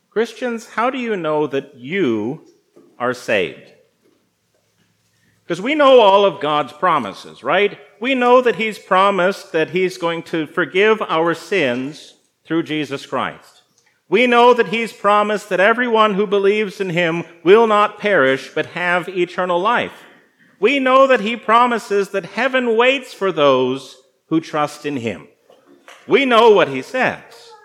Christians, how do you know that you are saved? Because we know all of God's promises, right? We know that He's promised that He's going to forgive our sins through Jesus Christ. We know that He's promised that everyone who believes in Him will not perish but have eternal life. We know that He promises that heaven waits for those who trust in Him. We know what He says.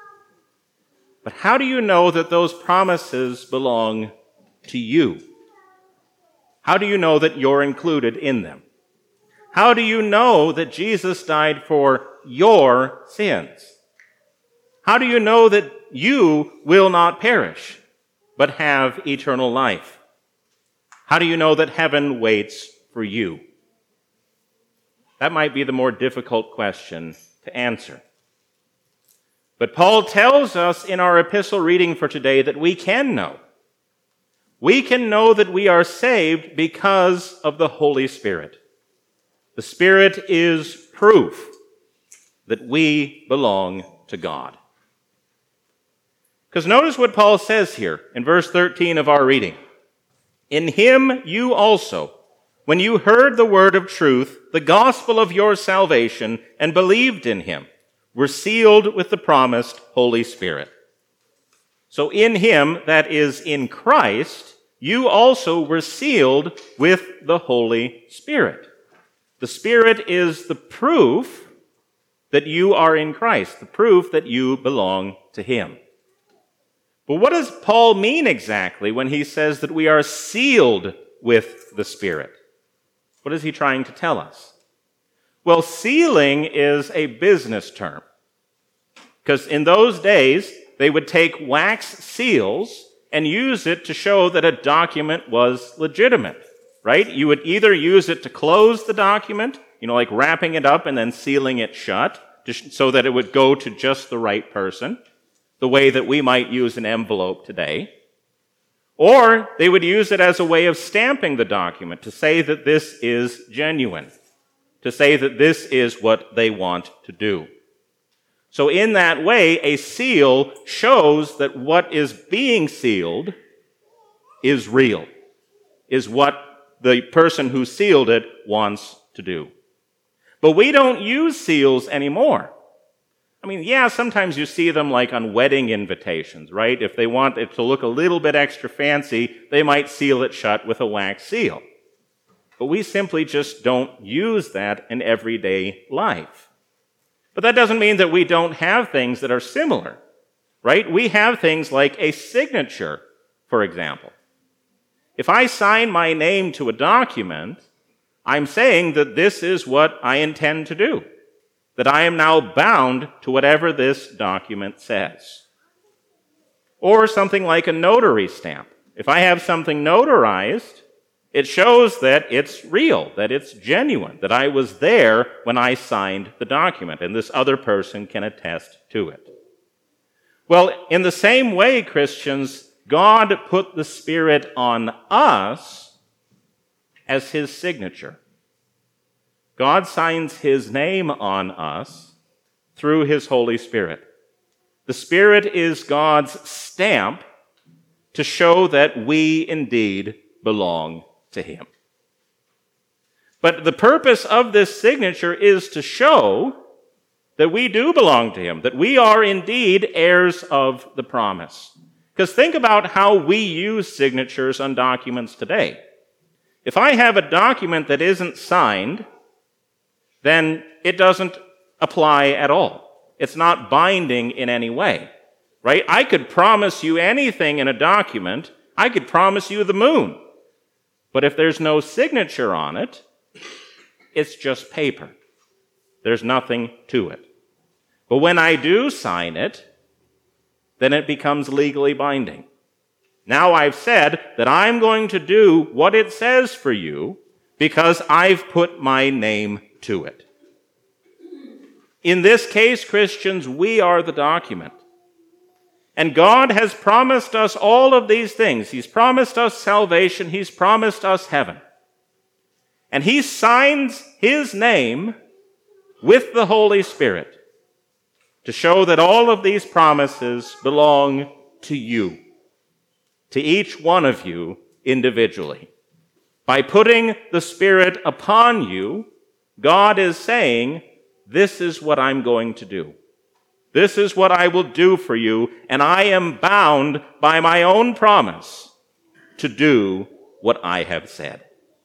But how do you know that those promises belong to you? How do you know that you're included in them? How do you know that Jesus died for your sins? How do you know that you will not perish, but have eternal life? How do you know that heaven waits for you? That might be the more difficult question to answer. But Paul tells us in our epistle reading for today that we can know. We can know that we are saved because of the Holy Spirit. The Spirit is proof that we belong to God. Because notice what Paul says here in verse 13 of our reading. In Him you also, when you heard the word of truth, the gospel of your salvation, and believed in Him, were sealed with the promised Holy Spirit. So in Him, that is in Christ, you also were sealed with the Holy Spirit. The Spirit is the proof that you are in Christ, the proof that you belong to Him. But what does Paul mean exactly when he says that we are sealed with the Spirit? What is he trying to tell us? Well, sealing is a business term. Because in those days, they would take wax seals and use it to show that a document was legitimate, right? You would either use it to close the document, like wrapping it up and then sealing it shut, so that it would go to just the right person, the way that we might use an envelope today. Or they would use it as a way of stamping the document to say that this is genuine, to say that this is what they want to do. So in that way, a seal shows that what is being sealed is real, is what the person who sealed it wants to do. But we don't use seals anymore. Sometimes you see them like on wedding invitations, right? If they want it to look a little bit extra fancy, they might seal it shut with a wax seal. But we simply just don't use that in everyday life. But that doesn't mean that we don't have things that are similar, right? We have things like a signature, for example. If I sign my name to a document, I'm saying that this is what I intend to do, that I am now bound to whatever this document says. Or something like a notary stamp. If I have something notarized, it shows that it's real, that it's genuine, that I was there when I signed the document, and this other person can attest to it. Well, in the same way, Christians, God put the Spirit on us as His signature. God signs His name on us through His Holy Spirit. The Spirit is God's stamp to show that we indeed belong to Him. But the purpose of this signature is to show that we do belong to Him, that we are indeed heirs of the promise. Because think about how we use signatures on documents today. If I have a document that isn't signed, then it doesn't apply at all. It's not binding in any way, right? I could promise you anything in a document. I could promise you the moon. But if there's no signature on it, it's just paper. There's nothing to it. But when I do sign it, then it becomes legally binding. Now I've said that I'm going to do what it says for you because I've put my name to it. In this case, Christians, we are the document. And God has promised us all of these things. He's promised us salvation. He's promised us heaven. And He signs His name with the Holy Spirit to show that all of these promises belong to you, to each one of you individually. By putting the Spirit upon you, God is saying, this is what I'm going to do. This is what I will do for you, and I am bound by my own promise to do what I have said.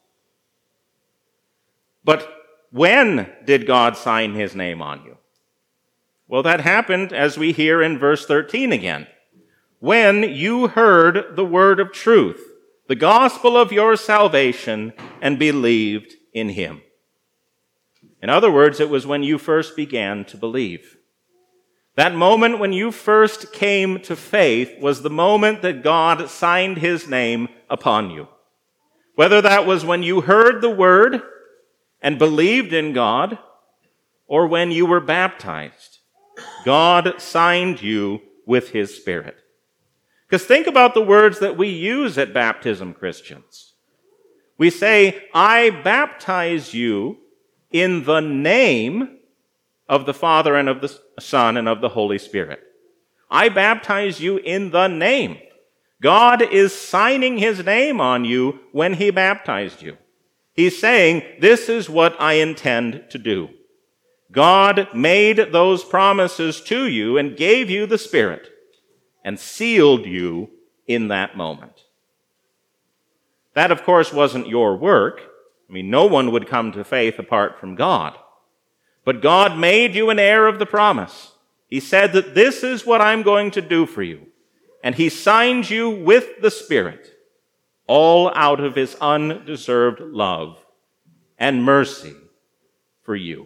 But when did God sign his name on you? Well, that happened as we hear in verse 13 again. When you heard the word of truth, the gospel of your salvation, and believed in him. In other words, it was when you first began to believe. That moment when you first came to faith was the moment that God signed his name upon you. Whether that was when you heard the word and believed in God, or when you were baptized, God signed you with his Spirit. Because think about the words that we use at baptism, Christians. We say, I baptize you in the name of the Father and of the Son and of the Holy Spirit. I baptize you in the name. God is signing his name on you when he baptized you. He's saying, this is what I intend to do. God made those promises to you and gave you the Spirit and sealed you in that moment. That, of course, wasn't your work. I mean, no one would come to faith apart from God. But God made you an heir of the promise. He said that this is what I'm going to do for you. And he signed you with the Spirit, all out of his undeserved love and mercy for you.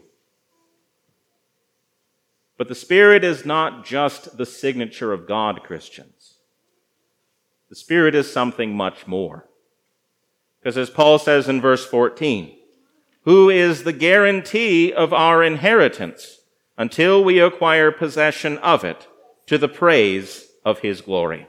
But the Spirit is not just the signature of God, Christians. The Spirit is something much more. Because as Paul says in verse 14, who is the guarantee of our inheritance until we acquire possession of it to the praise of his glory.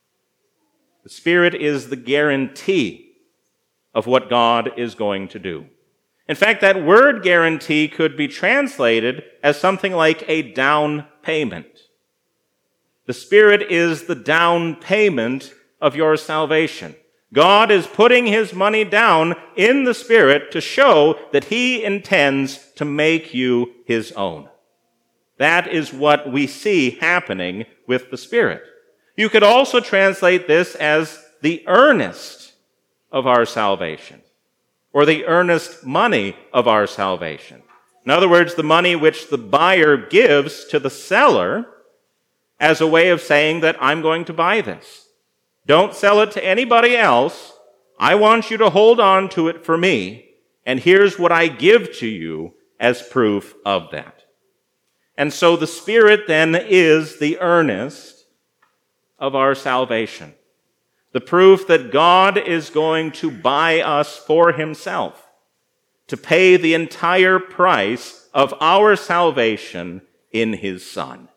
The Spirit is the guarantee of what God is going to do. In fact, that word guarantee could be translated as something like a down payment. The Spirit is the down payment of your salvation. God is putting his money down in the Spirit to show that he intends to make you his own. That is what we see happening with the Spirit. You could also translate this as the earnest of our salvation, or the earnest money of our salvation. In other words, the money which the buyer gives to the seller as a way of saying that I'm going to buy this. Don't sell it to anybody else. I want you to hold on to it for me, and here's what I give to you as proof of that. And so the Spirit then is the earnest of our salvation. The proof that God is going to buy us for himself, to pay the entire price of our salvation in his Son.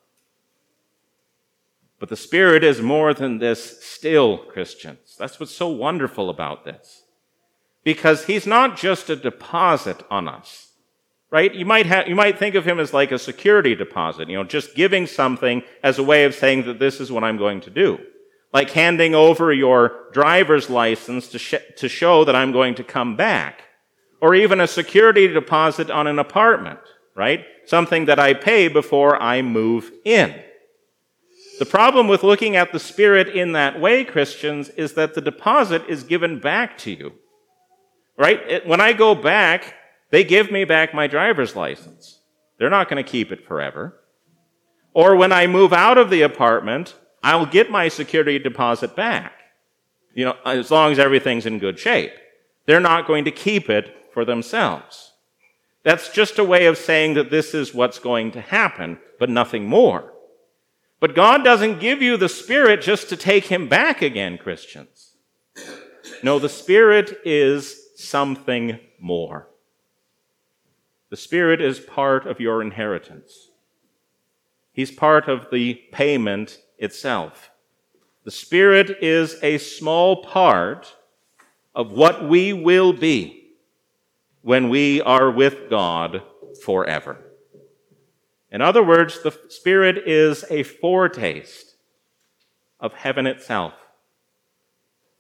But the Spirit is more than this still, Christians. That's what's so wonderful about this. Because he's not just a deposit on us, right? You might think of him as like a security deposit, just giving something as a way of saying that this is what I'm going to do. Like handing over your driver's license to show that I'm going to come back. Or even a security deposit on an apartment, right? Something that I pay before I move in. The problem with looking at the Spirit in that way, Christians, is that the deposit is given back to you. Right? When I go back, they give me back my driver's license. They're not going to keep it forever. Or when I move out of the apartment, I'll get my security deposit back. As long as everything's in good shape. They're not going to keep it for themselves. That's just a way of saying that this is what's going to happen, but nothing more. But God doesn't give you the Spirit just to take him back again, Christians. No, the Spirit is something more. The Spirit is part of your inheritance. He's part of the payment itself. The Spirit is a small part of what we will be when we are with God forever. In other words, the Spirit is a foretaste of heaven itself.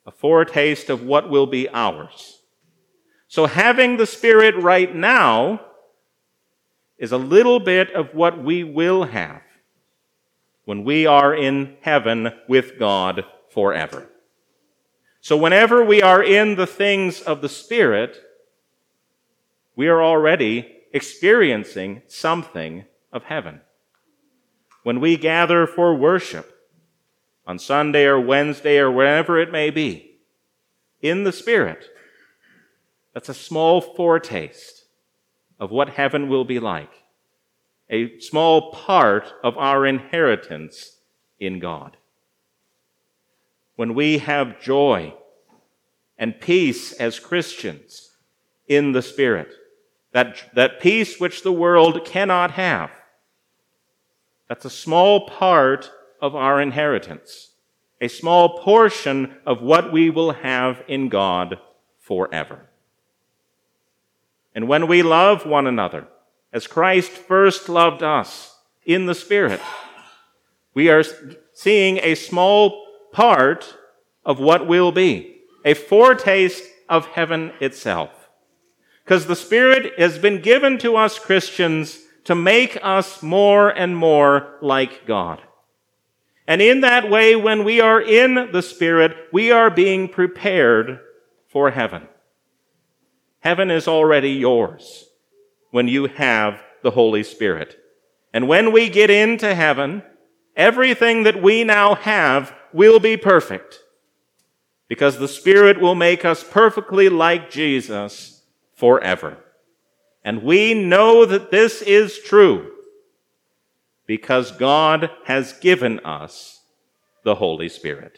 a foretaste of what will be ours. So having the Spirit right now is a little bit of what we will have when we are in heaven with God forever. So whenever we are in the things of the Spirit, we are already experiencing something of heaven. When we gather for worship on Sunday or Wednesday or wherever it may be, in the Spirit, that's a small foretaste of what heaven will be like, a small part of our inheritance in God. When we have joy and peace as Christians in the Spirit, that peace which the world cannot have, that's a small part of our inheritance, a small portion of what we will have in God forever. And when we love one another, as Christ first loved us in the Spirit, we are seeing a small part of what will be, a foretaste of heaven itself. Because the Spirit has been given to us Christians to make us more and more like God. And in that way, when we are in the Spirit, we are being prepared for heaven. Heaven is already yours when you have the Holy Spirit. And when we get into heaven, everything that we now have will be perfect, because the Spirit will make us perfectly like Jesus forever. And we know that this is true because God has given us the Holy Spirit.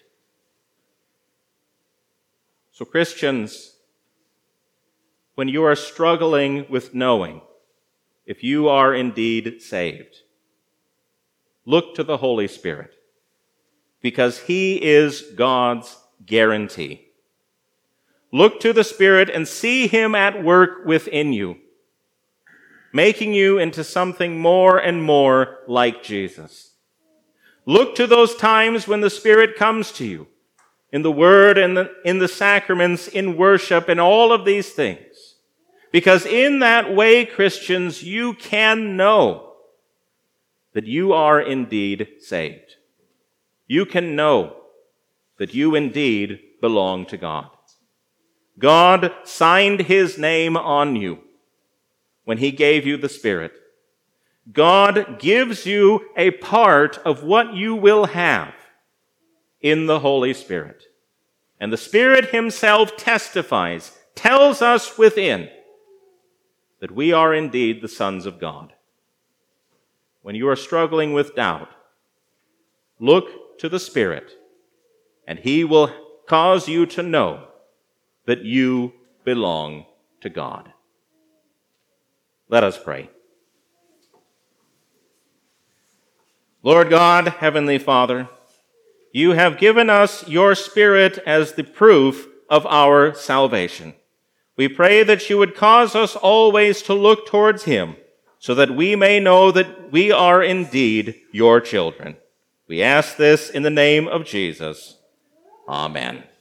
So Christians, when you are struggling with knowing if you are indeed saved, look to the Holy Spirit, because He is God's guarantee. Look to the Spirit and see Him at work within you, making you into something more and more like Jesus. Look to those times when the Spirit comes to you, in the Word and in the sacraments, in worship, and all of these things. Because in that way, Christians, you can know that you are indeed saved. You can know that you indeed belong to God. God signed His name on you when He gave you the Spirit. God gives you a part of what you will have in the Holy Spirit. And the Spirit Himself testifies, tells us within, that we are indeed the sons of God. When you are struggling with doubt, look to the Spirit, and He will cause you to know that you belong to God. Let us pray. Lord God, Heavenly Father, you have given us your Spirit as the proof of our salvation. We pray that you would cause us always to look towards Him, so that we may know that we are indeed your children. We ask this in the name of Jesus. Amen.